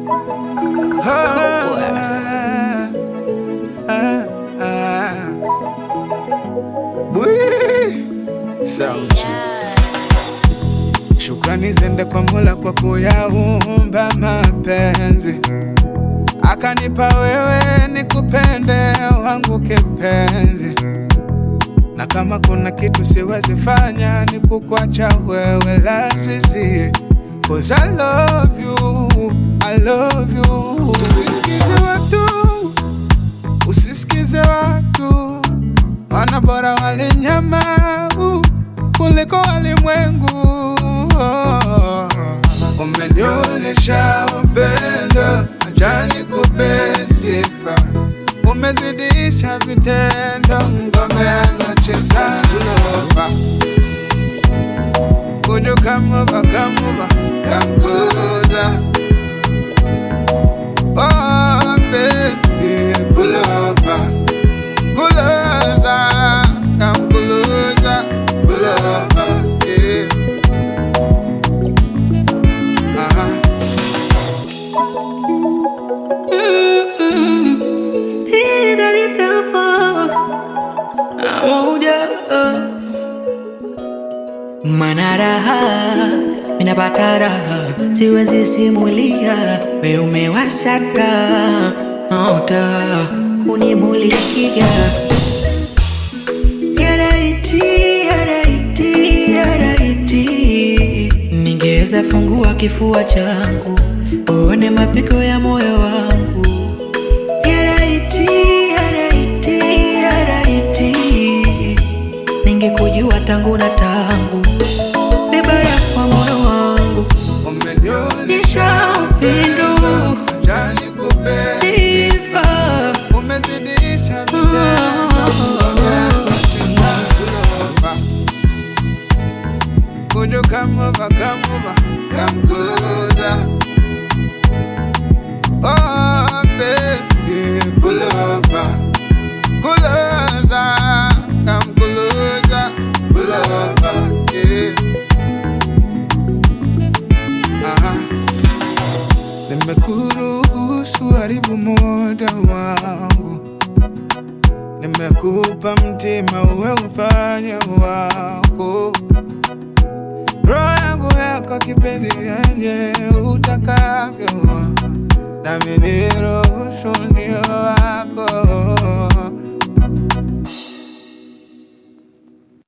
Shukrani zende kwa Mola kwa kuyaumba mapenzi, akanipa wewe nikupende wangu kipenzi. Na kama kuna kitu siwezi fanya ni kukuacha wewe lazizi, 'cause I love you, I love you. Usisikize watu, wana bora wale nyama kuliko walimwengu. Umenionyesha upendo, acha nikupe sifa. Umezidisha vitendo, ngome anacheza lova. Would you come over, come closer? Oh baby, pull over, come closer, pull over, yeah. Manaraha, minapata raha, siwezi simulia, we umewasha taa kunimulikia. Yaraiti, ningeweza fungua kifua changu uone mapigo ya moyo wangu. Yaraiti, ningekujua tangu na tangu, bebara kwa moyo wangu. Umenionyesha upendo, acha nikupe sifa. Umezidisha vitendo, ngome anacheza lova. Would you come over, come closer? Oh baby, pull over, come closer, pull over, yeah. Nimekuruhusu haribu muda wangu, nimekupa mtima uwe ufanye wako. Roho yangu yako kipenzi, yenye utakavyo, nami niruhusu